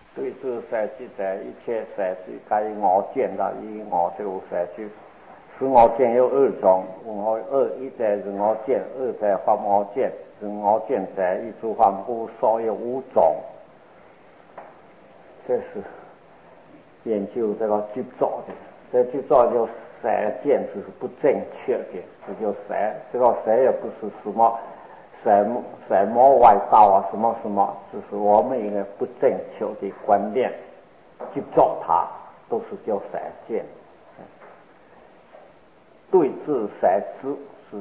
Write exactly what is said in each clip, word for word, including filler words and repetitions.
对治色即者，一切色是该我见的，以我这个色去。是我见有二种，我二一者是我见，二者法我见。是我见者，一诸凡夫所有五种。这是研究这个执着的，这执着就色见就是不正确的，这就色，这个色也不是什么色色魔外道啊，什么什么，就是我们一个不正确的观念，执着它都是叫色见。对治色知是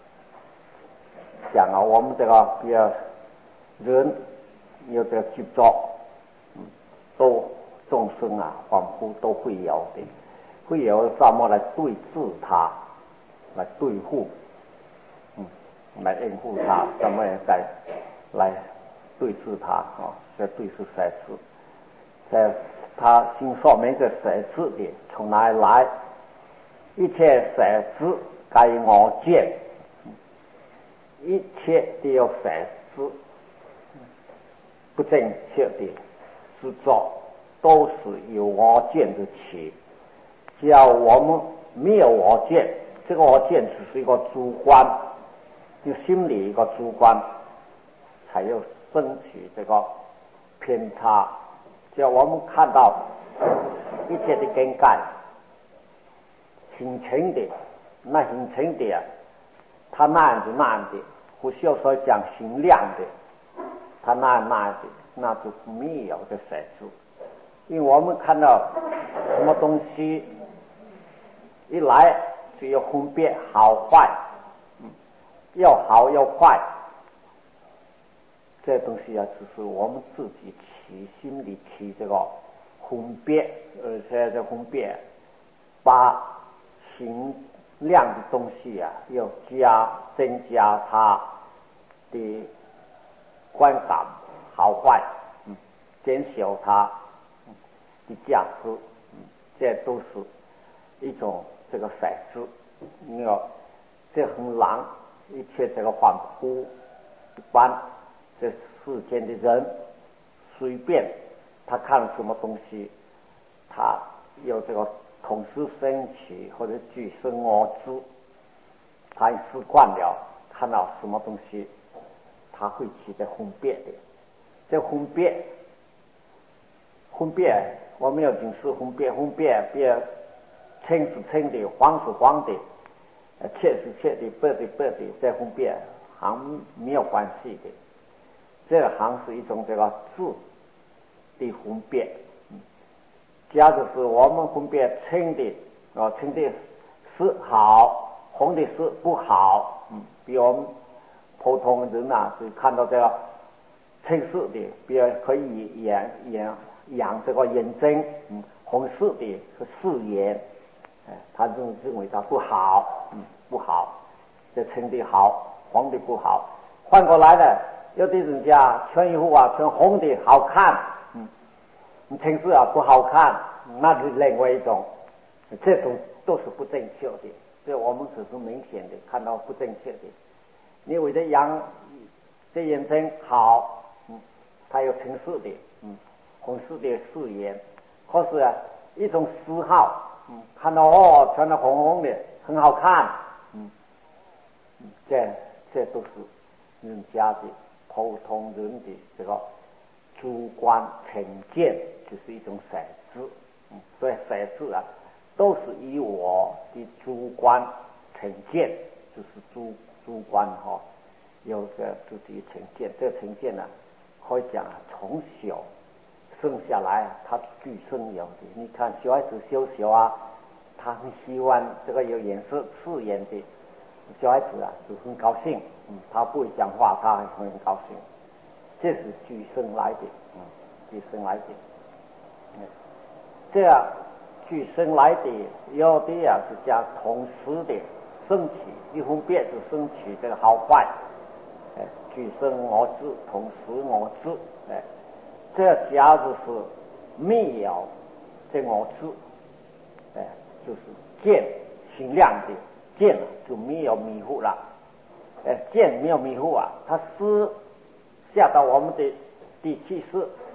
讲啊，我们这个比较人有这个执着，嗯，都众生啊，凡夫都会有的，会有怎么来对治它，来对付，嗯，来应付它，怎么样来来对治它啊？这对治色知，在他心上面的色知的从哪里来？一切色知该我见，一切都有色知，不正确的执着都是有我见的起。只要我们没有我见，这个我见只是一个主观，就心里一个主观，才有升起这个偏差。只要我们看到一切的根盖形成的，那形成的啊，它那样子那样的，不需要说讲形量的，它那样那样的，那就没有的色知。因为我们看到什么东西一来就要分别好坏，嗯，要好要坏，这东西啊，就是我们自己起心里起这个分别，而且这分别把形量的东西啊，要加增加它的观感好坏，嗯，减小它的价值，嗯，这都是一种这个色知。你要这很难，一切这个凡夫一般这世间的人，随便他看什么东西，他有这个同时升起或者具生我知，他习惯了看到什么东西，他会起的分别的。这分别分别我们要仅是分别分别别青是青的，黄是黄的，切是切的，白是白的，这分别行没有关系的。这个行是一种这个质的分别。假如是我们分别青的啊，青的是好，红的是不好，嗯，比我们普通人啊，是看到这个青色的，比如可以养养养这个眼睛，嗯，红色的是视眼，哎，他认认为它不好，嗯，不好，这青的好，黄的不好。换过来的，有的人家穿衣服啊，穿红的好看，嗯。青色啊不好看，那是另外一种，这种都是不正确的。所以我们只是明显的看到不正确的。你为了养这眼睛好，嗯，它有青色的，嗯，红色的视野，可是啊一种嗜好，嗯，看到哦穿的红红的很好看，嗯，这这都是人家的普通人的这个主观成见，就是一种色知，嗯，所以色知啊，都是以我的主观成见，就是主主观哈、哦，有个自己成见，这个成见呢、啊，可以讲啊，从小生下来他具生有的。你看小孩子小小啊，他很喜欢这个有颜色刺眼的，小孩子啊就很高兴，嗯，他不会讲话，他还很高兴。这是具生来的，嗯，具生来的，嗯，这样具生来的有的呀是讲同时的升起，一分别就升起这个好坏，哎，具生我知，同时我知，哎，这假如是没有这我知，哎，就是见心量的见就没有迷糊了，哎，见没有迷糊啊，它是下到我们的第七识的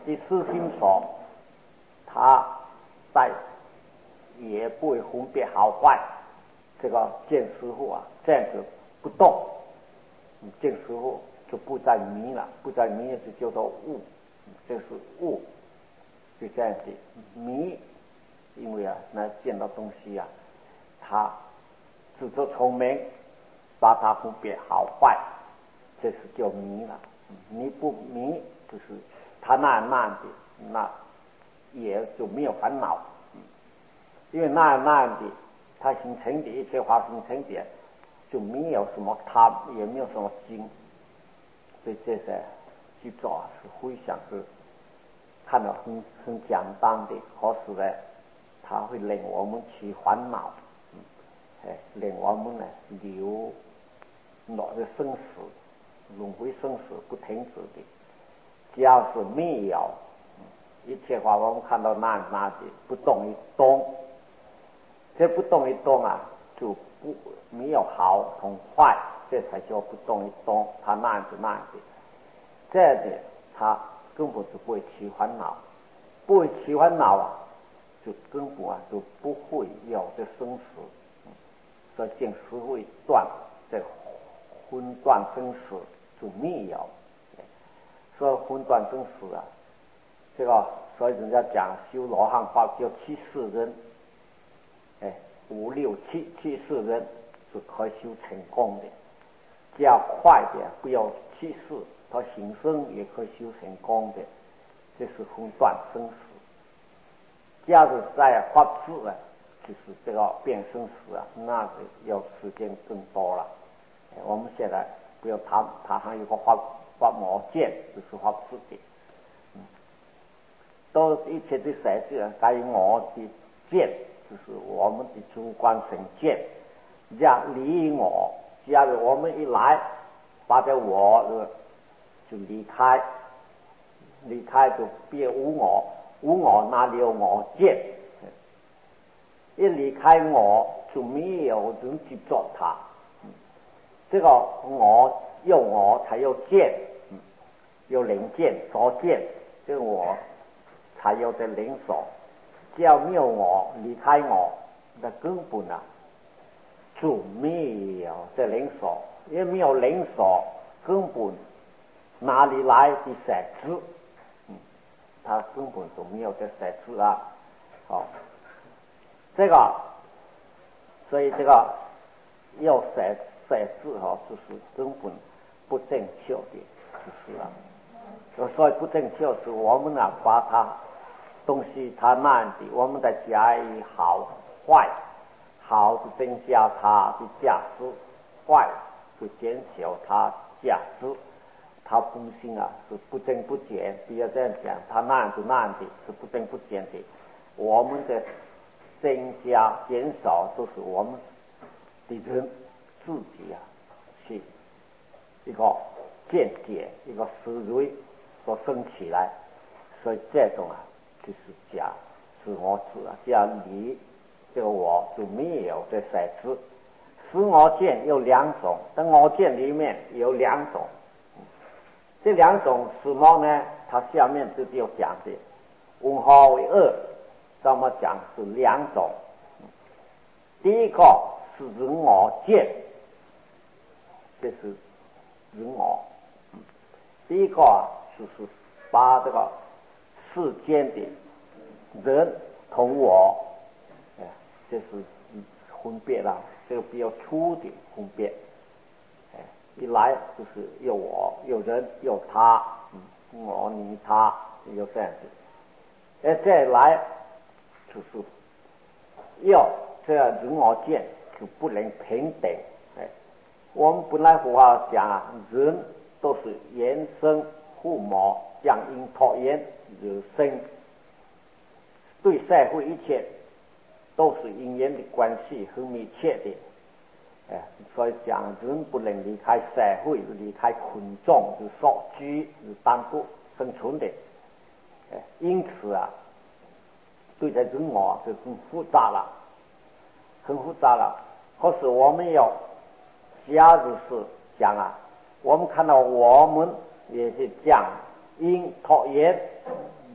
的思心所，他在也不会分别好坏。这个见师傅啊，这样子不动，见师傅就不再迷了，不再迷就叫做悟，这是悟，就这样子迷。因为啊，那见到东西啊，他自作聪明，把它分别好坏，这是叫迷了。迷不迷，就是他那样那样的，那也就没有烦恼。因为那样那样的，它形成的一切法形成的，就没有什么他，也没有什么经。所以这些去做是非常是看到很很简单的，可是呢，它会令我们起烦恼，哎，令我们呢流落的生死，轮回生死不停止的。只要是没有一切法，我们看到那那的不动一动，这不动一动啊，就不没有好同坏，这才叫不动一动。它那样子那样的，这样的它根本就不会起烦恼，不会起烦恼啊，就根本啊就不会有这生死。所以见识会断，这分断生死就没有。所以分断生死啊，这个所以人家讲修罗汉法叫七世人，哎，五六七七世人是可以修成功的。只要快点，不要七世，他行生也可以修成功的。这是分断生死。假如在法治啊，就是这个变生死啊，那个要时间更多了。哎，我们现在不要谈，它还有个法法魔剑，就是法治的。嗯，都一切的设置啊，该我的剑，就是我们的主观成见。要离我，假如我们一来，把这我就离开，离开就变无我，无我哪里有我见？一离开我，就没有人去做它。这个我有我才有见，有灵见所见，这个我才有这灵所。只要没有我，离开我，那根本啊就没有这灵所。因为没有灵所，根本哪里来的设置？嗯，它根本就没有这设置啊。好，这个，所以这个要设设置哈，就是根本不正确的，就是啊。所以不正确是我们啊把它东西它那样的，我们再加以好坏，好是增加它的价值，坏就减少它价值。它本性啊是不增不减，不要这样讲，它那样就那样的，是不增不减的。我们的增加减少都是我们的人自己啊去一个见解，一个思维所生起来。所以这种啊就是假自我自啊，只要你这个我就没有这设置。使我见有两种，但我见里面有两种，这两种什么呢？它下面就有讲的，文化为二，这么讲是两种。第一个是人我见，这是人我。第一个啊，就是把这个世间的人同我，哎，这是分别了，这个比较粗的分别。哎，一来就是有我，有人，有他，嗯，我你他，有这样子。哎，再来就是要这样人我见就不能平等。哎，我们本来佛法讲啊，人都是缘生父母，降因托缘而生，对社会一切都是因缘的关系，很密切的。哎，所以讲人不能离开社会，离开群众，就所居，是单独生存的。哎，因此啊，对待人我就很复杂了，很复杂了。可是我们要，假如是讲啊，我们看到我们也是降因托缘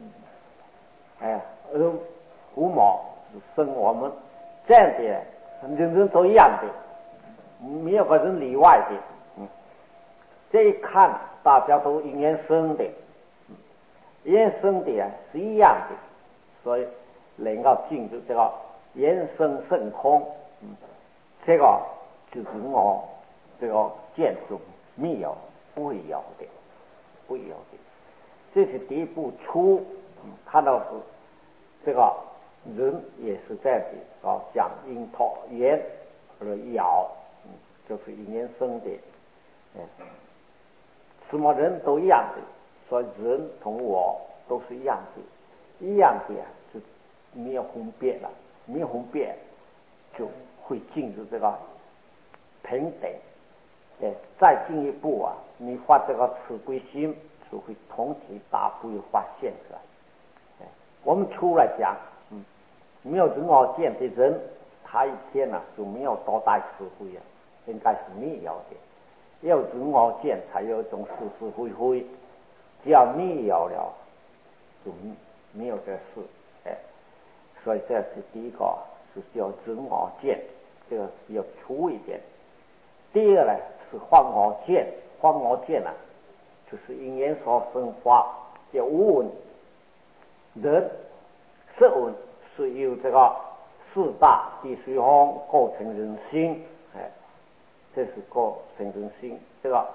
哎，而父母是生我们这样的，人人都一样的，没有个人例外的。嗯，这一看大家都因缘生的，嗯，因缘生的啊是一样的，所以能够进入这个缘生性空，嗯，这个就是我这个见中没有不会有的，不会有的。这是第一步出，嗯，看到是这个人也是这样的啊，讲因托缘而有，嗯，就是因缘生的，嗯，什么人都一样的，所以人同我都是一样的，一样的就没有分别了，没有分别就会进入这个平等。哎，再进一步啊，你发这个慈悲心，就会同体大不会发现出来。哎，我们出来讲，嗯，没有人我见的人，他一天呢、啊、就没有多大智慧啊，应该是没有的。要人我见才有一种是是非非，只要没有了，就没有这事。哎，所以这是第一个，是叫人我见，这个比较粗一点。第二呢是幻我见，幻我见呢、啊，就是因缘所生发，叫无闻人色闻是由这个四大地水风构成人心，哎，这是构成人心。这个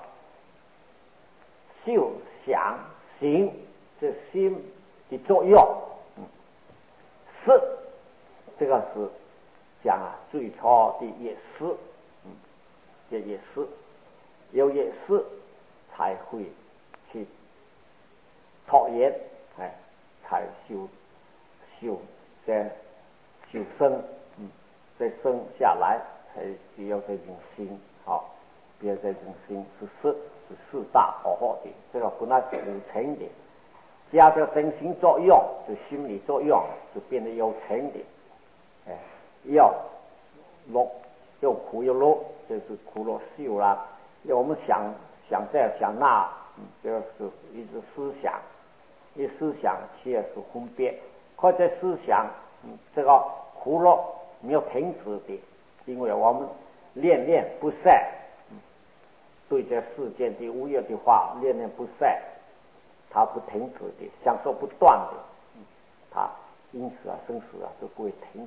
嗅想行，这心的作用，嗯，色这个是讲啊最初的也是。这也是有也是才会去讨厌，哎，才修修在修生，嗯，再生下来才只有这种心，好，比如这种心是四是四大好好的，这个本来是无成的，加上真心作用，就心理作用就变得有成的，哎，要乐又苦又乐。就是苦乐受啦，要我们想想这想那，嗯，这个是一直思想，一思想其实是分别，或者思想，嗯，这个苦乐没有停止的，因为我们恋恋不散，嗯，对这世间的无有的话恋恋不散，它不停止的，享受不断的，嗯，它因此啊生死啊都不会停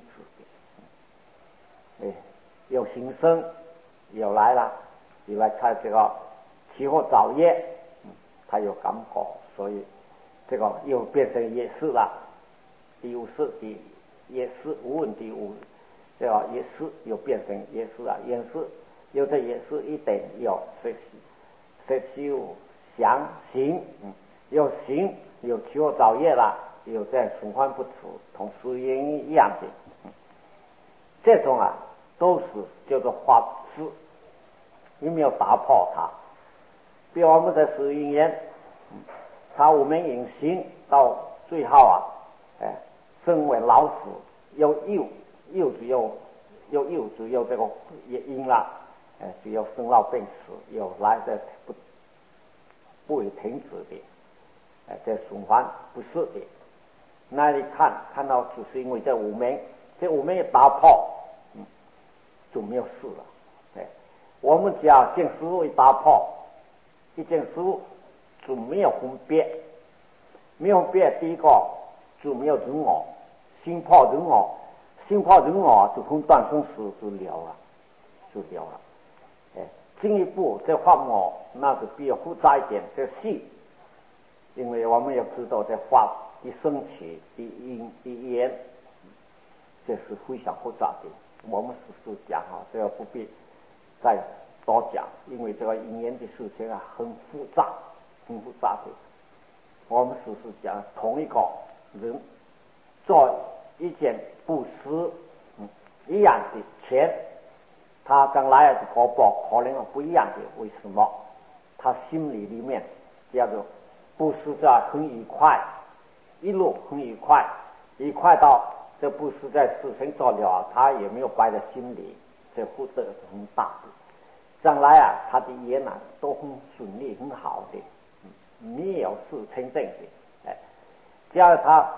止的，哎，有形生。有来了，有来看这个起火早夜，嗯，他有感觉，所以这个又变成也是了。第五世的也是无问题无，这个也是又变成也是啊，也是有的也是一点有学习学习想行，嗯，有行有起火早夜了，有在循环不除，同时因一样的，嗯，这种啊都是叫做法师。你没有打破它，比如我们的十因缘，它我们隐形到最后啊，哎，身为老死，有幼幼只有有幼只有这个也因了，哎，只有生老病死，有来的不不会停止的，哎，这循环不是的。那你看看到就是因为这五门，这五门一打破，嗯，就没有事了，哎。我们只要见事物一打破，一件事物就没有分别，没有分别，第一个就没有人我，心破人我，心破人我就分断生死就了了，就了了。哎，进一步再化我，那是比较复杂一点，这细，因为我们要知道这化的升起的因的缘，这是非常复杂的。我们只是讲哈，这个不必再多讲，因为这个因缘的事情啊很复杂，很复杂的。我们只是讲同一个人做一件布施，嗯，一样的钱，他将来的果报可能不一样的。为什么？他心里里面叫做布施在很愉快，一路很愉快，愉快到这布施在事情做了，他也没有摆在心里，这福德是很大的。将来啊，他的业呢都很顺利，很好的，嗯，没有事清正的，哎，只要他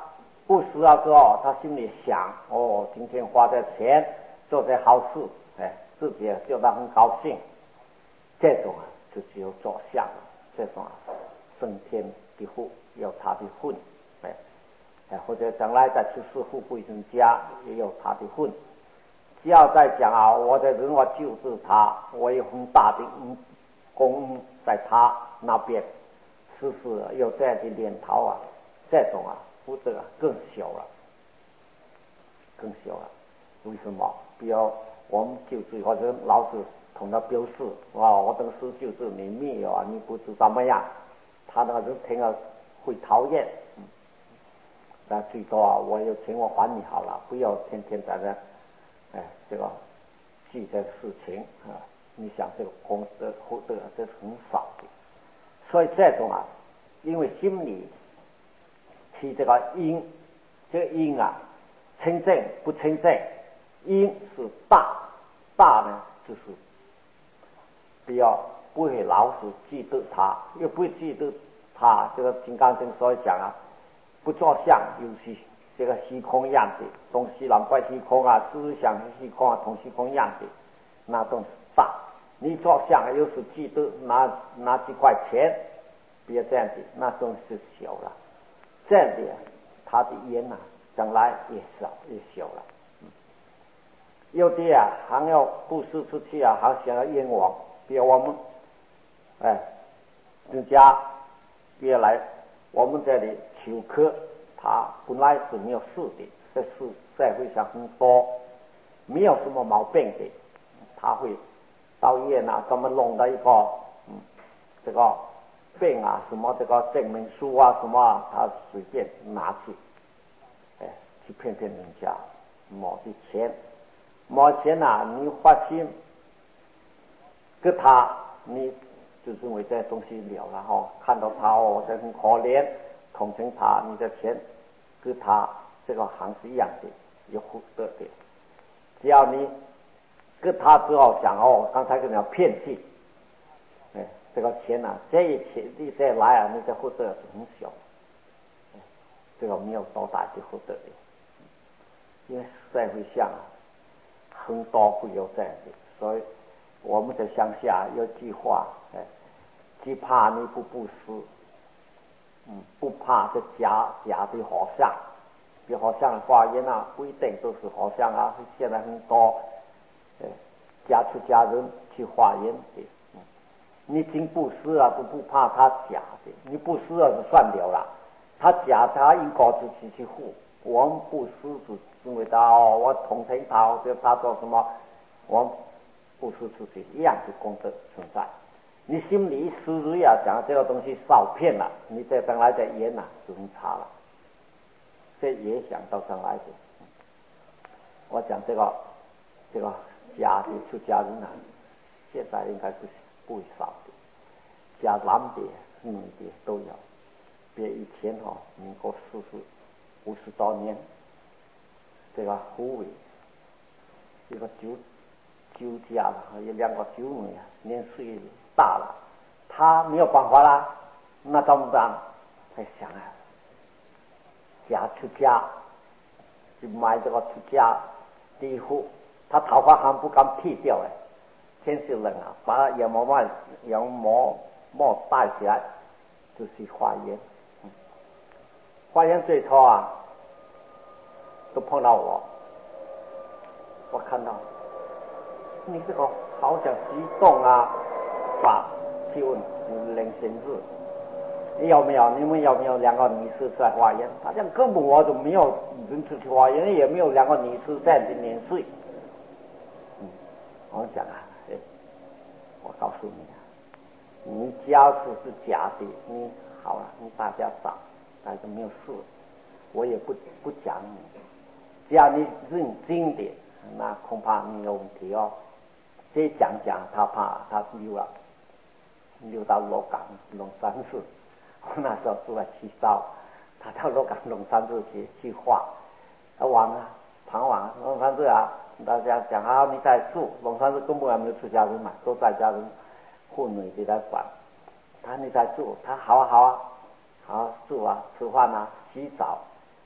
布施了之后，他心里想：哦，今天花的钱做这好事，哎，自己也觉得很高兴。这种啊，就只有着相了。这种啊，升天的福有他的份，哎哎，或者将来再出世富贵人家也有他的份。只要再讲啊，我的人我救治他，我有很大的功恩在他那边，时时有这样的念头啊，这种啊福德啊更小了，更小了。为什么？比如我们救治或者老师同他表示，哇，我这个事救治你没有啊，你不知怎么样，他那个人听了会讨厌。嗯，那最多啊，我有钱我还你好了，不要天天在这。哎，这个记这个事情啊，你想这个功德福德这是很少的，所以这种啊，因为心里起这个因，这个因啊，清正不清正，因是大，大呢就是比较不会老是记得他，又不会记得他，这个金刚经所以讲啊，不着相有虚。这个虚空样的东西，难怪虚空啊，思想虚空啊，同虚空样的，那都是大。你着相又是记得拿拿几块钱，别这样的，那都是小了。这样的，他的烟啊，将来也少也小了。嗯、有的啊，还要布施出去啊，还想要冤枉，比如我们，哎，人家别来我们这里求客。他本来是没有事的，在世社会上很多，没有什么毛病的，他会到医院啊，专门弄到一个嗯，这个病啊，什么这个证明书啊，什么啊，他随便拿去，哎，去骗骗人家，摸的钱，摸钱啊，你花心给他，你就认为这东西了了哈，看到他哦，这很可怜，同情他，你的钱。跟他这个行是一样的，有福德的。只要你跟他之后讲哦，刚才跟你骗去，哎，这个钱啊，这一钱你再来啊，你的福德是很小，哎，这个没有多大的福德的。因为社会上很多会有这样的，所以我们在乡下有句话，哎，只怕你不布施。嗯，不怕这假假的和尚，比如和尚化缘啊，不一定都是和尚啊，现在很多，呃，假出家人去化缘的，嗯，你听布施啊，都不怕他假的，你布施啊就算了了，他假他应该自己去付，我们布施是因为他哦，我同情他，或者他做什么，我们布施出去一样的功德存在。你心里思虑啊，讲这个东西少骗了，你这将来的烟呐就很差了。这也想到将来的。我讲这个这个家的出家人啊，现在应该不不少的，家男的、女的都有。别以前哈、哦，民国四十五十多年，这个湖北一个酒酒家了，有两个酒女啊，年岁大了，他没有办法啦，那怎么办？他想啊，假出家，就买这个出家的衣服，他头发还不敢剃掉哎，天是冷啊，把羊毛帽羊毛帽戴起来，就去化缘。嗯、化缘最初啊，都碰到我，我看到你这个好像激动啊，把去问林先生，你有没有？你们有没有两个女士在化缘？他讲根本我都没有人出去化缘，也没有两个女士在的年岁。嗯，我讲啊，哎，我告诉你啊，你假使是假的，你好了，你大家找，大家没有事，我也不不讲你。只要你认真的，那恐怕你有问题哦。这讲讲他怕他溜了，溜到鹿港龙山寺。我那时候住在七糟，他到鹿港龙山寺去去画，啊玩啊，傍晚龙山寺啊，大家讲啊，你在住龙山寺根本还没有出家人嘛，都在家人妇女就在管。他你在住，他好啊好啊，好住啊，吃饭啊，洗澡，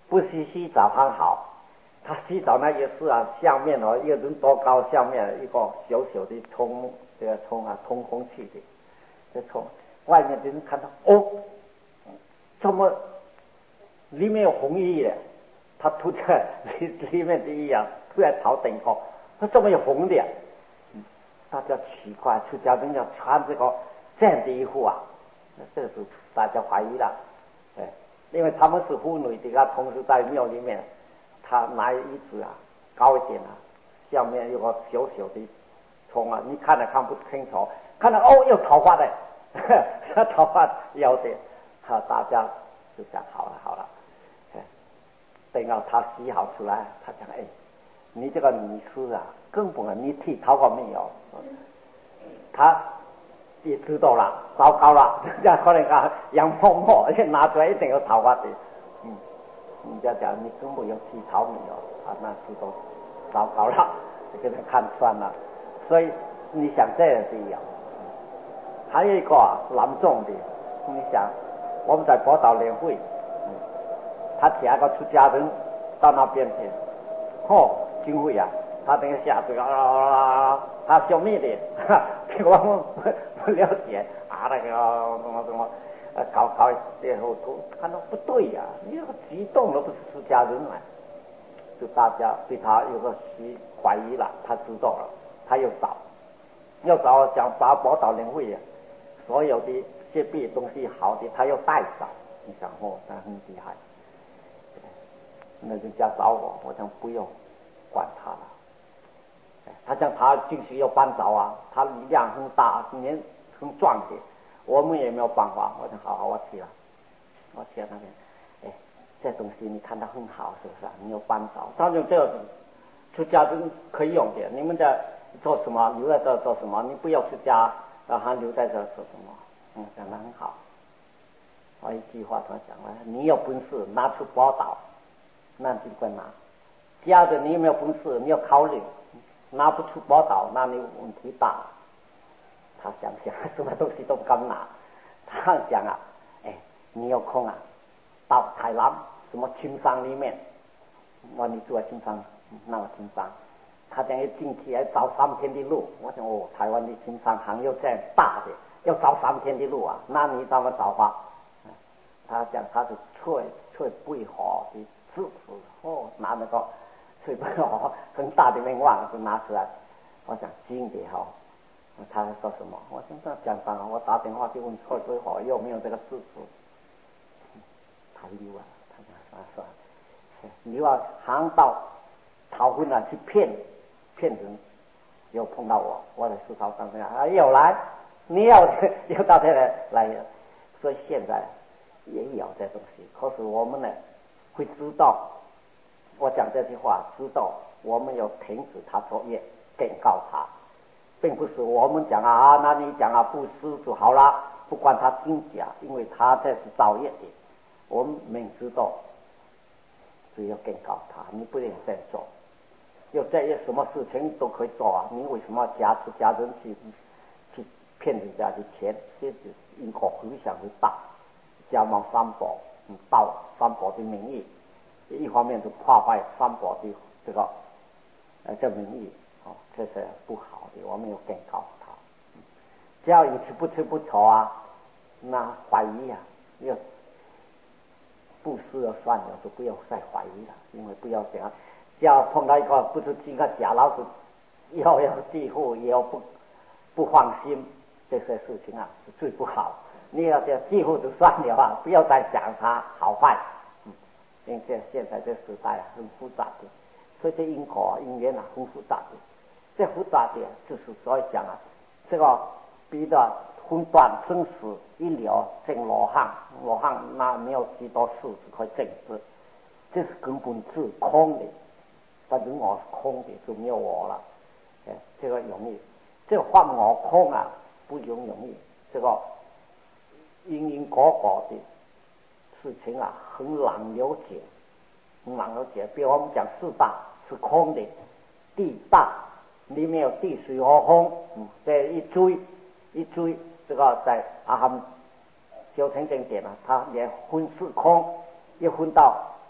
不是洗澡很好，他洗澡那也是啊，下面哦，一个人多高，下面一个小小的通这个通啊，通空气的，这通，外面的人看到哦，怎么里面有红衣的，他吐在里里面的衣呀，吐在头顶上，他怎么有红的？嗯，大家奇怪，出家人要穿这个这样的衣服啊，这是大家怀疑了，哎，因为他们是妇女的，他同时在庙里面，他拿衣子啊高一点啊，下面有个小小的虫啊，你看了看不清楚，看到哦有桃花的，他桃花有的，好，大家就讲好了好了，哎，等到他洗好出来，他讲哎，你这个女士啊，根本你剃头发没有？他也知道了，糟糕了，人家可能讲杨婆婆，而且拿出来一定有桃花的，嗯，人家讲你根本有剃头没有？啊，那知道糟糕了，就给他看穿了，所以你想这样是有，还有一个啊是南众的，你想我们在宝岛联会，嗯，他请一个出家人到那边去，哦，经会啊。他那个下水啊，他消灭的，我们不不了解啊，那个什么什么，呃，搞搞最后都看到不对呀、啊，你这个激动了不是出家人来，就大家对他有个疑怀疑了，他知道了，他又找，又找讲把宝岛联会啊，所有的设备东西好的，他又带走，你想哦，他很厉害，那人家找我，我讲不用管他了。他讲他进去要搬走啊，他力量很大，年很壮的，我们也没有办法。我讲好好，我去了，我去了那边，哎，这东西你看它很好，是不是啊？你要搬走，当然这个出家人可以用的。你们在做什么？留在这做什么？你不要出家，然后留在这做什么？嗯，讲得很好。我一句话他讲了，你有本事拿出宝岛，那就管拿；家的你有没有本事，你要考虑。拿不出宝岛，那你问题大。他想想，什么东西都不敢拿。他讲啊，哎，你有空啊，到台南什么青山里面，我你住在青山，那个青山，他讲要进去要走三天的路。我想哦，台湾的青山还有这样大的，要走三天的路啊，那你怎么走法？他讲他是翠翠桂花的枝子，哦，拿那个。所以我很大的愿望就拿出来，我想金的哈，他说什么？我现在讲上了，我打电话去问翠桂花有没有这个事实，他溜啊，他讲算算，你要行到逃婚啊去骗骗人，又碰到我，我在思考上这样啊，又来，你要又到这来来，所以现在也有这东西，可是我们呢会知道。我讲这句话，知道我们要停止他作业，警告他，并不是我们讲啊，那你讲啊布施就好了，不管他真假，因为他这是造业的，我们明知道，就要警告他，你不能这样做，有这些什么事情都可以做啊，你为什么家出家人去去骗人家的钱？这是因果回响会大，加上三宝，嗯，盗三宝的名义。一方面是破坏三宝的这个呃这名义哦，这是不好的，我们要警告他。只要你吃不吃不愁啊，那怀疑啊，要布施了算了，就不要再怀疑了，因为不要讲，只要碰到一个不是几个假老鼠，要要几乎也要不不放心，这些事情啊是最不好。你要这几乎就算了啊，不要再想它好坏。因为这现在这时代啊很复杂的，所以这因果因缘啊很复杂的，这复杂的就是所以讲啊，这个比的分段生死一了证罗汉，罗汉那没有几多事是可以证知，这是根本是空的，反正我是空的就没有我了，哎，这个容易，这个换我空啊不容容易，这个因因果果的。事情啊，很难了解，很难了解。比如我们讲四大是空的，地大里面有地水火风，嗯，这一追一追，这个在阿含修成经典啊，他连分是空，一分到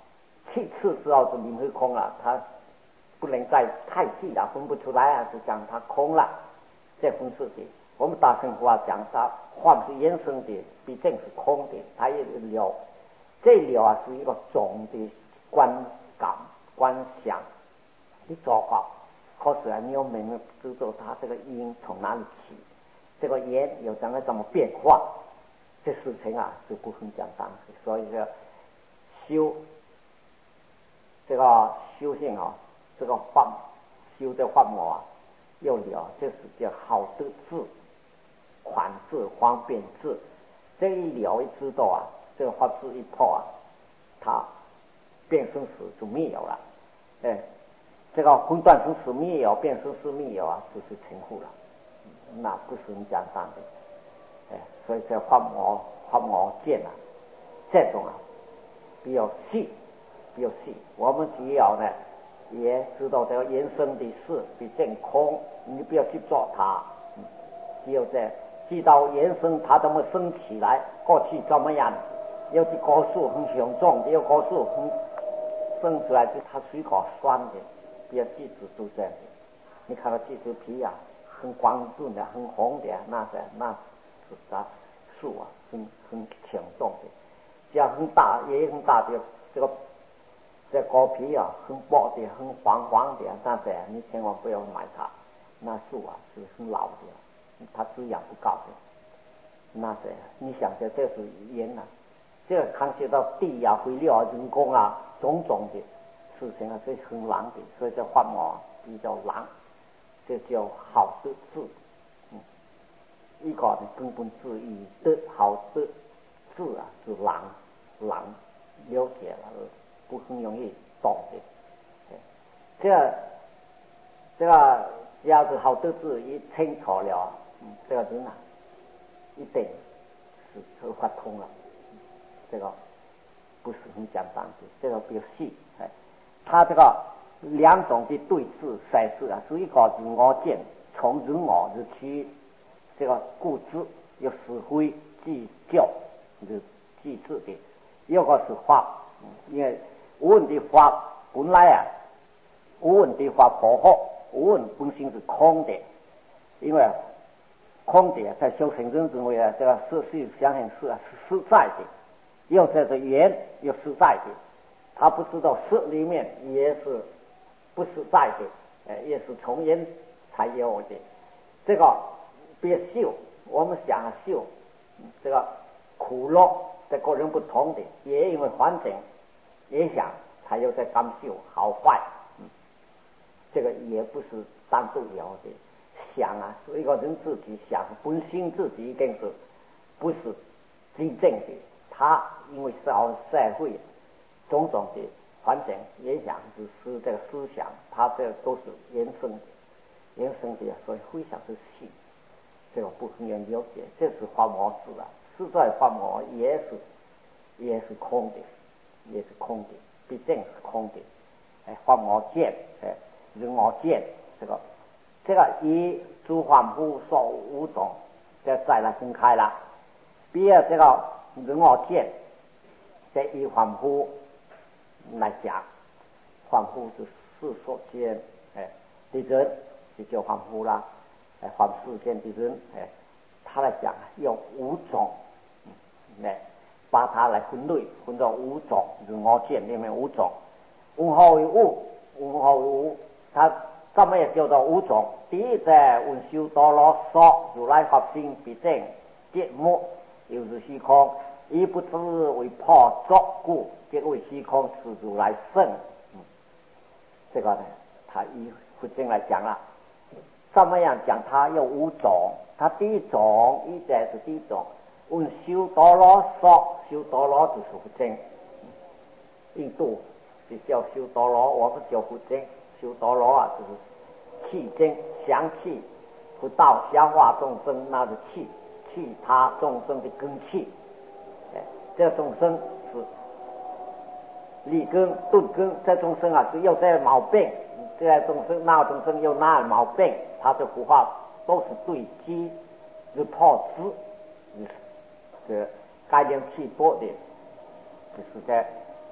其次之后是明是空了，它不能再太细了，分不出来啊，就讲它空了，这分是的。我们大乘话讲它幻是衍生的，毕竟是空的，它也了。这了啊是一个总的观感观想的做法。可是啊，你要明白知道它这个因从哪里起，这个缘有怎么怎么变化，这事情啊就不很简单。所以说修这个修行啊，这个法修的法门啊，要了，这是叫好得智、宽智、方便智。这一了一知道啊，这个法智一破啊，它变生死就没有了。哎，这个分段生死灭有，变生死灭有啊，就是成佛了。那不是很简单的。哎，所以这法门法门见啊，这种啊比较细，比较细。我们只要呢也知道这个人生的事比真空，你不要去做它。嗯，只有在知道人生它怎么生起来，过去怎么样，有的果树很雄壮，有果树很生出来就它水果酸的，不要记住都这样的。你看到这只皮啊，很光润的，很红的，那是那是它树啊，很很强壮的。只要很大也很大的这个这果皮啊，很薄的，很黄黄的，但是你千万不要买它，那树啊是很老的，它滋养不高的。那是你想着这是盐啊，这个看涉到地啊、肥料啊、人工啊种种的事情啊，是很难的，所以这法门啊比较难，这叫好得智。嗯，一个呢根本智义的好得智啊是难难了解了，不很容易懂的。这个这个只要是好得智一清楚了，嗯，这个人啊一定是头发通了。这个不是很简单的，这个比较细。哎，他这个两种的对峙赛事啊，是一个是我见，从人我是去这个固执有是非计较是机制的，一个是法，因为无问的法本来啊，无问的法破坏，无问本性是空的，因为空的在修行人认为啊，这个事实相信是啊是实在的，又在这缘又实在的，他不知道事里面也是不实在的，呃，也是从缘才有的。这个别修，我们想啊修，这个苦乐在个人不同的，也因为环境也想才有在感受好坏，嗯，这个也不是单独有的。想啊，一个人自己想，本心自己一定是不是真正的。他因为社社会种种的环境影响，只是这个思想，他这都是延伸的，延伸的，所以非常的细，这个不很愿了解。这是法魔事啊，实在法魔也是也是空的，也是空的，毕竟是空的。哎，法魔见，哎，人我见，这个。这个以诸凡夫所五种，这再来分开了。比如这个人我见，这以凡夫来讲，凡夫是世所见，哎，的人就叫凡夫啦，哎，凡世间的人，哎，他来讲有五种，嗯，来把它来分类，分到五种人我见里面五种，无何为物，无何为无，他。怎么也叫做五种？第一在文修多罗说如来法性必正节目，又是虚空，亦不知为破作故，皆为虚空是如来圣。嗯，这个呢，他以佛经来讲了，怎么样讲？它有五种。它第一种，一在是第一种，文修多罗说，修多罗就是佛经，印度是叫修多罗，我们叫佛经。修多罗啊，就是气经详气，不到消化众生，那是气，气他众生的根气。哎，这众生是立根顿根，这众生啊是有这毛病，这众生那众生有那毛病，他的佛法都是对机是破支，这概念气多的，就是在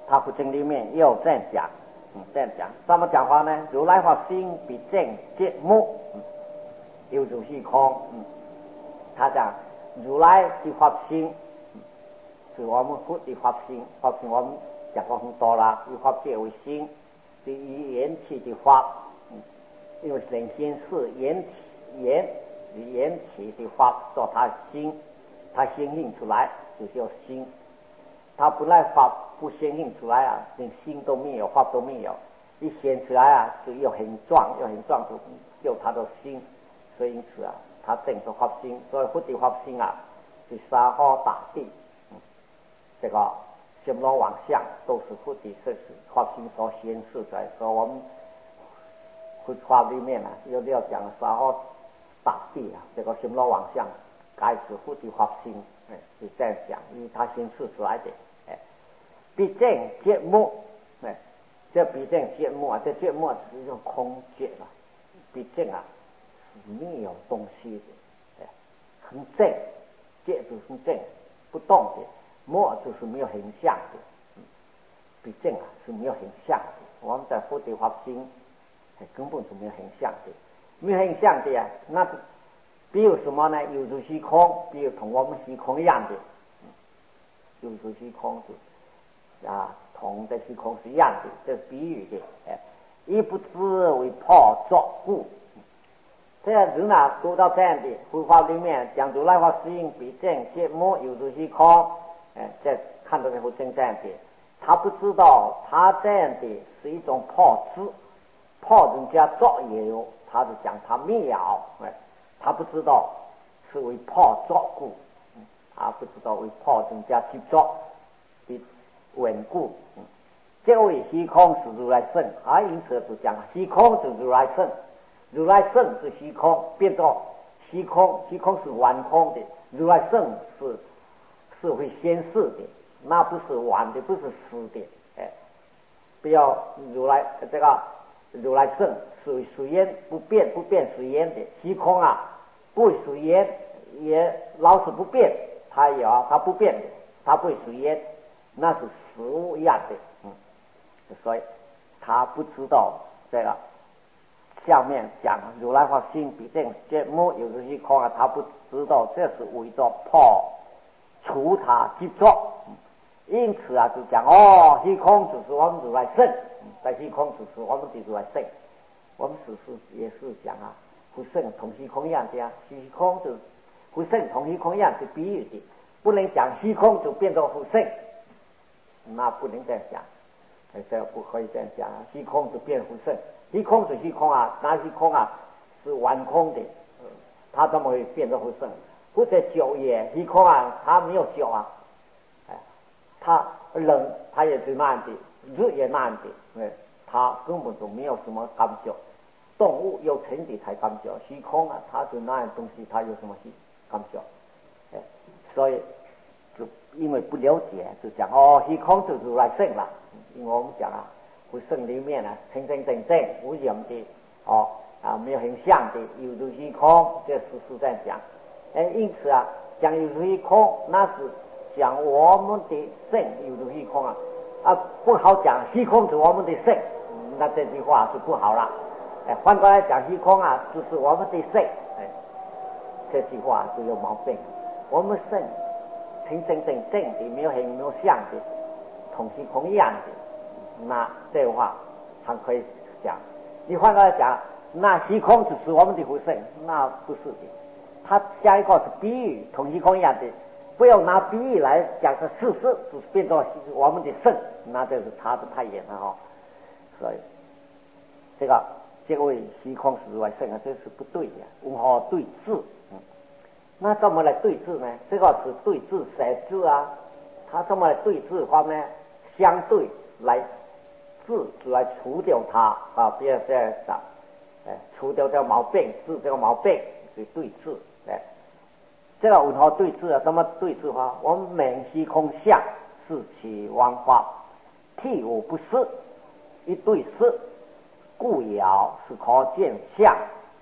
他不经里面又这样讲，嗯，这样讲，怎么讲话呢？如来法心比正节目，嗯，有如虚空，嗯，他讲如来的法心，嗯，是我们佛的法心，法心我们讲过很多了，以法界为心，是以缘起的法，嗯，因为神仙是缘起缘以缘起的法做他心，他显现出来就叫心。他本来法不显现出来啊，连心都没有，法都没有，一显出来啊，就又很壮，又很壮，就就他的心。所以因此啊，他正是法心。所以佛的法心啊，是沙河大地，嗯，这个心罗万象都是佛的设施法心所显示出来。所以我们佛法里面啊，有要讲沙河大地啊，这个心罗万象该是佛的法心，哎，是这样讲，因为他显示出来的。毕竟节目，哎，这毕竟节目啊，这节目是一种空节了。毕竟啊，是没有东西的，哎，很正，节就是很正，不动的，墨就是没有形象的。嗯，毕竟啊是没有形象的。我们在佛的法心，哎，根本是没有形象的，没有形象的啊，那比如什么呢？有如虚空，比如同我们虚空一样的，嗯，有如虚空是。啊，同这虚空是一样的，这是比喻的。哎，一不知为破作故。这样人啊，读到这样的佛法里面讲如来法实应比正节目有如虚空，哎，这看到这佛正这样的，他不知道他这样的是一种破知，破人家作也有，他是讲他妙，哎，他不知道是为破作故，嗯，他不知道为破人家去作的。稳固，嗯，这位虚空是如来圣，啊，因此就讲虚空是如来圣，如来圣是虚空，变作虚空，虚空是完空的，如来圣是是会显示的，那不是完的，不是实的，哎，不要如来这个如来圣是随缘不变，不变随缘的，虚空啊不随缘，也老是不变，它有它不变的，它不会随缘。那是实物一样的，嗯，所以他不知道这个下面讲如来法心比正节目有如虚空啊，他不知道这是为着破除他执着，嗯，因此啊就讲哦，虚空就是我们如来圣，嗯，在虚空就是我们的如来圣，我们只是也是讲啊，不圣同虚空一样的啊，虚空就不圣同虚空一样是比喻的，不能讲虚空就变成不圣。那不能这样讲，这不可以这样讲。虚空是变不胜，虚空是虚空啊，那虚空啊是完空的，嗯，它怎么会变得不胜？或者酒也虚空啊，它没有酒啊，哎，它冷它也是那样的，热也那样的，哎，它根本就没有什么感觉。动物有成的才感觉，虚空啊，它是那样东西，它有什么感觉？哎，所以。就因为不了解，就讲哦，虚空就是如来圣了。因为我们讲啊，不圣里面啊，清清正正无染的，哦啊，没有很像的，有如虚空，这是是在讲。哎，因此啊，讲有如虚空，那是讲我们的圣有如虚空啊，啊不好讲虚空是我们的圣，那这句话是不好了。哎，换过来讲虚空啊，就是我们的圣，哎，这句话就有毛病。我们圣。清正正正的，没有形没有相的，同虚空一样的，那这话还可以讲。你换过来讲，那虚空只是我们的佛圣，那不是的。他下一个是比喻，同虚空一样的，不要拿比喻来讲是事实，就是变成我们的圣，那这是他的太远了哈。所以这个这位虚空是如来圣啊，这是不对的，如何对治？嗯。那怎么来对治呢？这个是对治谁治啊？他怎么来对治方呢？相对来治，来除掉它啊！不要这样讲，哎，除掉这个毛病，治这个毛病，是对治。哎，这个如何对治啊？怎么对治法？我们明虚空相，是其妄法，替我不是一对是，故爻是可见相。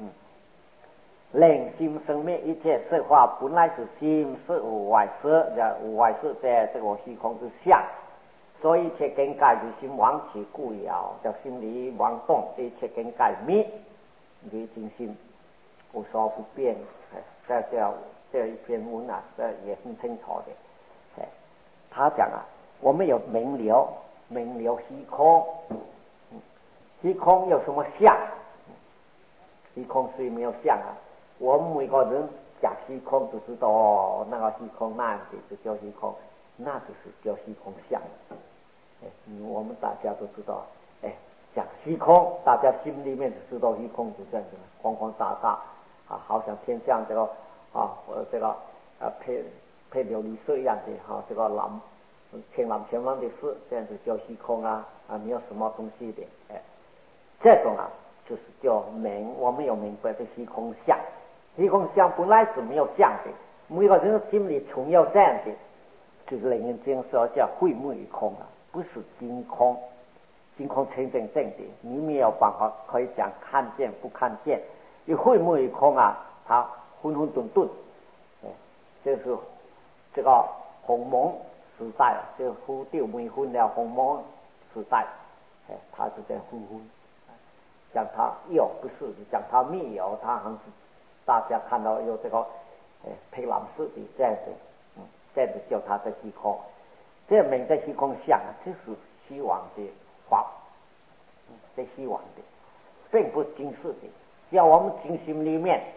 令心生灭，一切色法本来是心是无外色，这无外色在这个虚空之相， 所以一切境界就心妄起故有，叫心理妄动，一切境界灭，离尽心无所不变。这叫这一篇文啊，这也很清楚的。哎，他讲啊，我们有明了，明了虚空，虚空有什么相？虚空虽没有相啊，我们每个人讲虚空就知道哦，那个虚空那样子就叫虚空，那就是叫虚空相。哎，我们大家都知道，哎，讲虚空，大家心里面就知道虚空是这样子，光光大大啊，好像天上这个啊，呃，这个啊配配琉璃色一样的哈、啊，这个蓝千蓝千蓝的色，这样子叫虚空啊啊，没有什么东西的，哎，这种啊。就是叫明，我们有明白的虚空相，虚空相本来是没有相的，每个人心里总有这样的，就是楞严经说叫慧目与空啊，不是真空，真空真正正的，你没有办法可以讲看见不看见，因为慧目与空啊，它混混沌沌，哎，就是这个鸿蒙时代，这个忽丢没昏了鸿蒙时代，哎，它是在昏昏。讲它有不是，讲它没有，它还是大家看到有这个呃配蓝色的这样子，嗯，这样子叫它的虚空，这名的虚空相啊，这是虚妄的法，嗯，这虚妄的，并不真实的。只要我们精心里面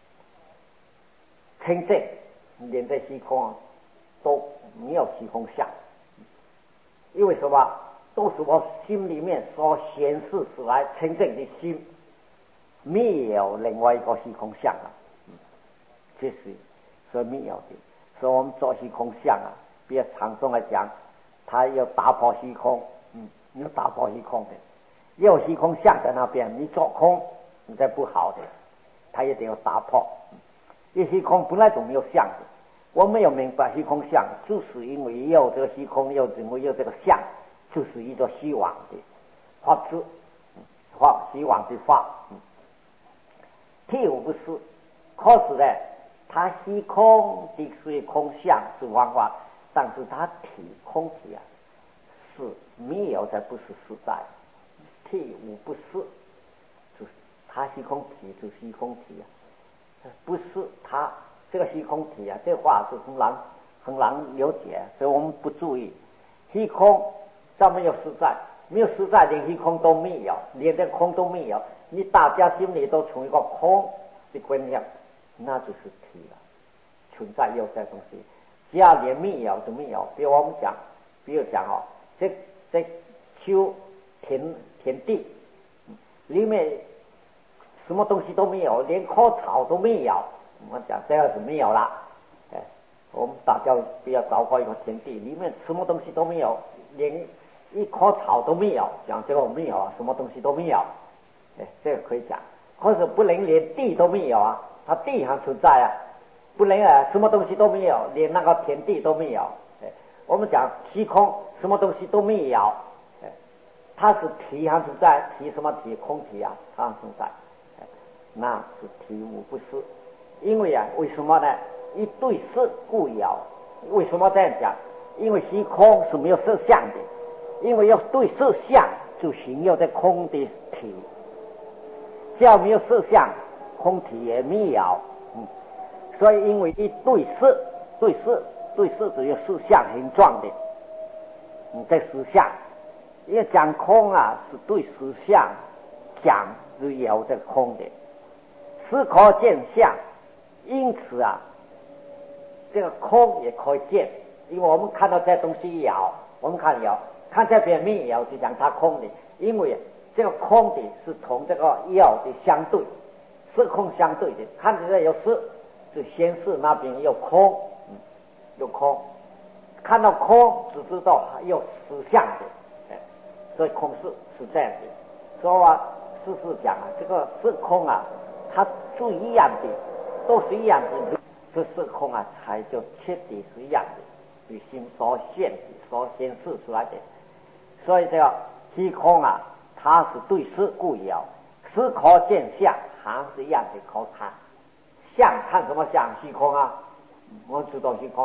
清净，连这虚空都没有虚空相，因为什么？都是我心里面所显示出来真正的心，没有另外一个虚空相啊，嗯，这是所没有的。所以我们做虚空相啊，比较常中来讲，它要打破虚空，嗯，要打破虚空的，有虚空相在那边，你做空，你这不好的，它一定要打破。因为虚空本来就没有相的，我没有明白虚空相，就是因为有这个虚空，有因为有这个相。就是一个虚妄的法子，法虚妄的法，嗯，体无不是。可是呢，它虚空的虽空相是妄法，但是它体空体啊是没有的，不是实在。体无不是，就是它虚空体就是虚空体啊，不是它这个虚空体啊，这话是很难很难了解，所以我们不注意虚空。这没有实在，没有实在，连虚空都没有，连这空都没有。你大家心里都从一个空的观念，那就是体了，存在有这东西。只要连没有都没有。比如我们讲，比如讲哦，这这秋田田地里面什么东西都没有，连棵草都没有。我们讲这个是没有了。哎，我们大家不要找过一个田地，里面什么东西都没有，连一棵草都没有，讲这个没有啊，什么东西都没有，哎，这个可以讲。可是不能连地都没有啊，它地还存在啊，不能啊，什么东西都没有，连那个田地都没有。哎，我们讲虚空，什么东西都没有，哎，它是体还存在，体什么体？空体啊，它还存在，哎，那是体无不是。因为啊，为什么呢？一对色故有。为什么这样讲？因为虚空是没有色相的。因为要对色相，就形有在空的体，只要没有色相，空体也没有。嗯，所以因为一对色，对色，对色只有色相形状的，你在实相，因为讲空啊，是对实相讲是有这空的，实可见相，因此啊，这个空也可以见，因为我们看到这东西有，我们看有。看这边没有，就讲它空的，因为这个空的是同这个有的相对，是空相对的。看起来有是，就显示那边有空，嗯，有空。看到空，只知道有实相的，哎，所以空是是这样的。所以啊，事实讲啊，这个是空啊，它是一样的，都是一样的。这是空啊，才就彻底是一样的，与心所现的、所显示出来的。所以这个虚空啊，它是对事故有，事可见相，还是一样的可看。相看什么相？虚空啊，我们知道虚空啊，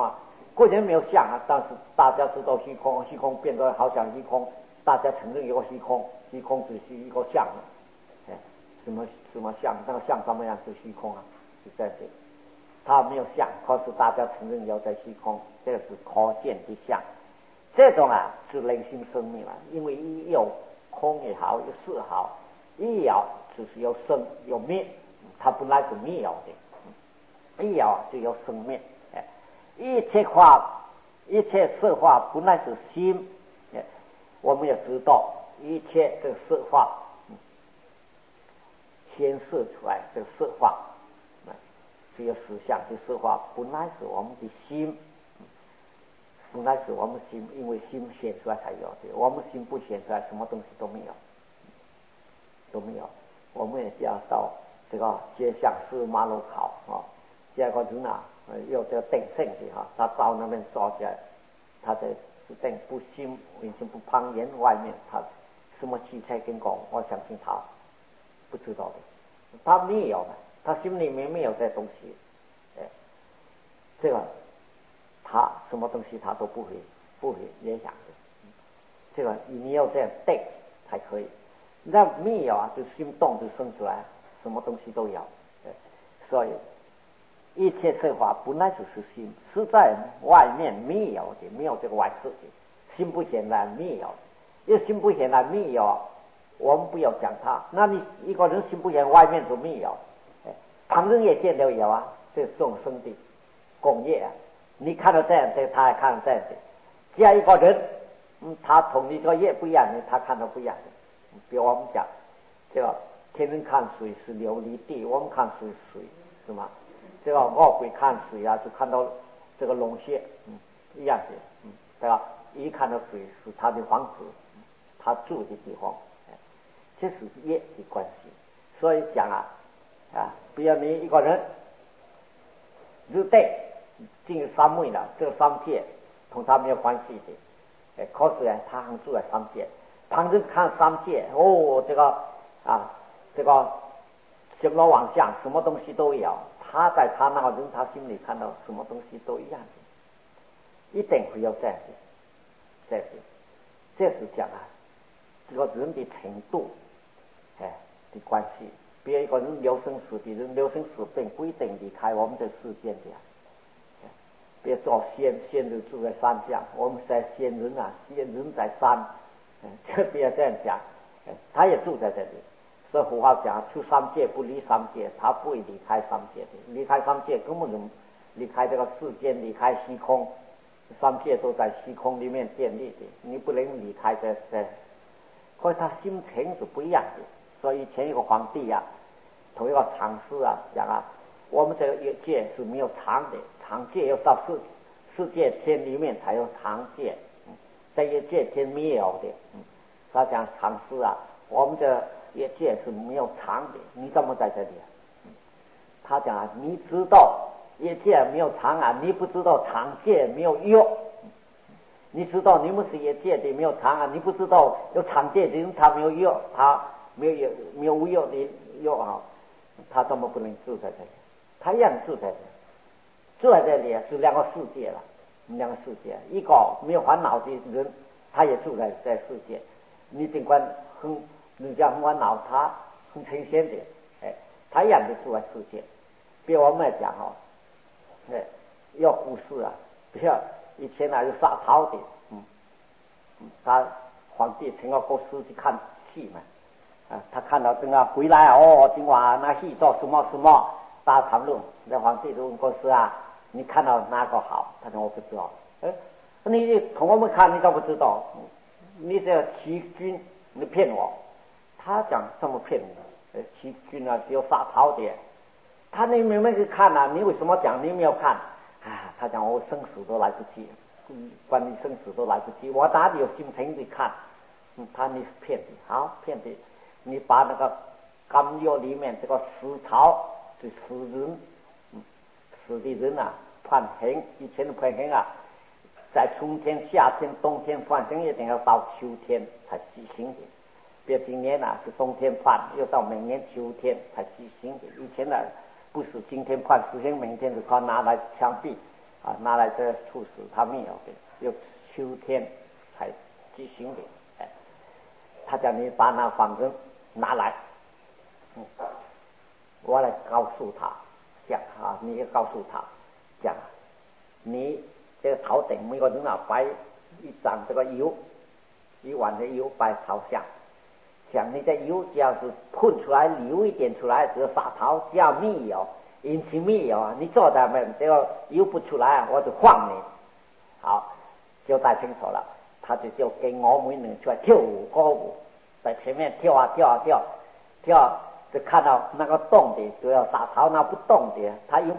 个人没有相啊，但是大家知道虚空，虚空变得好像虚空，大家承认有个虚空，虚空只是一个相，哎，什么什么相，那个相什么样是虚空啊？是这样子，它没有相，可是大家承认有在虚空，这个是可见的相。这种啊是人性生命啊，因为有空也好，有事好，一有就是有生有灭，它本来是没有的，一有就有生灭。哎，一切法，一切色法本来是心，哎，我们也知道一切的色法，显示出来的色法，只有实相的色法本来是我们的心。本来是我们心，因为心显出来才有的，我们心不显出来，什么东西都没有，都没有。我们也要到这个街巷四马路口啊，这个人啊，有这个定性的哈，他到那边坐起来，他的定不心，已经不旁言外面，他什么汽车跟讲，我相信他不知道的，他没有，他心里面没有这东西，哎，这个。他什么东西他都不会不会联想的，这个你要这样对才可以。那没有啊，就心动就生出来，什么东西都有。所以一切色法本来就是心，是在外面没有的，没有这个外事的，心不显然没有，因为心不显然没有，我们不要讲它。那你一个人心不显，外面就没有，旁人也见都有啊，这是众生的共业啊。你看到这样的，他也看到这样的。只要一个人，嗯，他同你这个业不一样的，他看到不一样的。比如我们讲，这个天人看水是琉璃地，我们看水水是吗？这个恶鬼看水啊，就看到这个龙穴，嗯，一样的，嗯，对吧？一看到水是他的房子，他住的地方，这是业的关系。所以讲啊，啊，比如你一个人入定。进入三昧了，这个三界同他没有关系的，哎，可是呢，他还住在三界。旁人看三界，哦，这个啊，这个什么妄想，什么东西都有。他在他那个人，他心里看到什么东西都一样的，一定会有这样的，这样的，这是讲啊，这个人的程度，哎的关系。比如一个人流生死的人，流生死并不一定离开我们的世界的。别做仙，仙就住在山下，我们在仙人啊，仙人在山，这不要这样讲，他也住在这里。所以佛法讲出三界不离三界，他不会离开三界的，离开三界根本就离开这个世间，离开虚空，三界都在虚空里面建立的，你不能离开这这。所以他心情是不一样的。所以以前一个皇帝啊，同一个禅师啊讲啊，我们这个业界是没有常的。常界要到世世界天里面才有常界，嗯，在业界天没有的，嗯，他讲常识啊，我们的业界是没有常的，你怎么在这里啊？嗯，他讲啊，你知道业界没有常啊，你不知道常界没有有，你知道你们是业界的没有常啊，你不知道有常界的人他没有有，他没有有没有无有的有啊，他怎么不能住在这里？他一样住在这里。住在这里是两个世界了，两个世界，一个没有烦恼的人，他也住在这世界。你尽管很人家很烦恼，他很呈现的，哎，他一样的住在世界。比如我们来讲哦，哎，有故事啊，比如以前啊有杀曹的，嗯，他皇帝请个国师去看戏嘛，啊，他看到这个回来啊，哦，今晚那戏做什么什么，大家谈论，那皇帝就问国师啊。你看到哪个好？他说我不知道。哎，你同我们看，你都不知道。你这欺君，你骗我。他讲这么骗你？欺君啊，只有杀曹的。他你明明去看啊，你为什么讲你没有看？啊，他讲我生死都来不及，关你生死都来不及，我哪里有心情去看？嗯，他你是骗的，好骗的。你把那个甘药里面这个死曹就死人。死的人啊，判刑，以前的判刑啊，在春天、夏天、冬天判刑，一定要到秋天才执行的。别今年啊是冬天判，又到明年秋天才执行的。以前呢，不是今天判死刑，明天就靠拿来枪毙， 啊，拿来这处死他没有的，有秋天才举行的。哎，他叫你把那方针拿来，嗯，我来告诉他讲啊，你也告诉他讲，你这个头顶每个人啊摆一张这个油，一碗的油摆朝向。像你的油只要是喷出来流一点出来，这个撒桃只要没有引起没有啊，你做的没这个油不出来，我就放你。好，交代清楚了，他就就给我们人出来跳舞歌舞，在前面跳啊跳啊跳，跳就看到那个动的就要撒桃，那不动的他有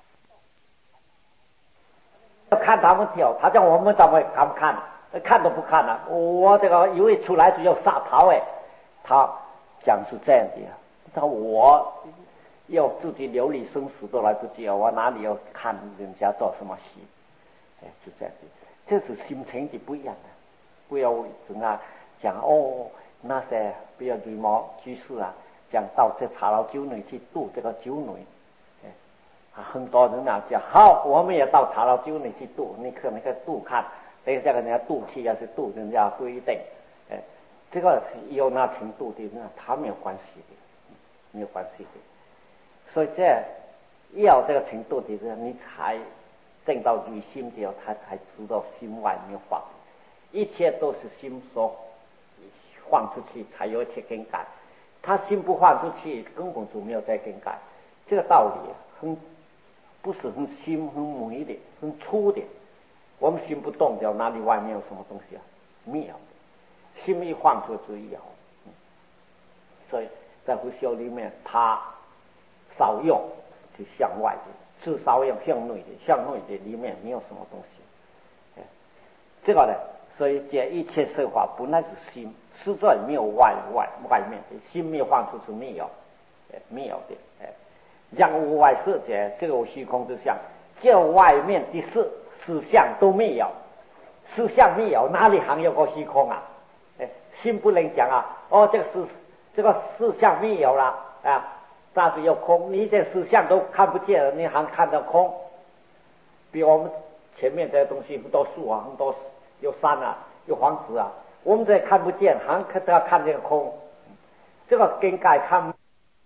要看他们跳，他叫我们怎么看不看？看都不看了、啊，我这个油一出来就要撒桃哎。他讲是这样的，他我要自己流离生死都来不及，我哪里要看人家做什么戏？哎，是这样的，这是心情的不一样的。不要怎样讲哦，那些不要绿毛居士啊，讲到这茶楼酒女去度这个酒女，哎，很多人啊讲好，我们也到茶楼酒女去度，你可那个度看，等一下人家度气要是度人家不一定，哎。这个有那程度的，那他没有关系的，没有关系的。所以这要这个程度的人，你才证到于心的，他才知道心外没有放，一切都是心所放出去才有一切更改。他心不放出去，根本就没有在更改。这个道理很不是很心很美的，很粗的。我们心不动掉，哪里外面有什么东西啊？没有。心一放出之以后，所以在佛修里面，他少用就向外的，至少用向内的，向内的里面没有什么东西。哎，这个呢，所以这一切设法本来是心，实在没有外外外面的，心没有放出是没有，哎，没有的。哎，让无外色者，这个虚空之相，这外面的事事相都没有，事相没有，哪里还有个虚空啊？心不能讲啊，哦，这个事这个事相没有了啊，但是有空，你这事相都看不见了，你还看到空？比我们前面这些东西很多树啊，很多有山啊，有房子啊，我们这看不见，还可要看这个空。这个更改看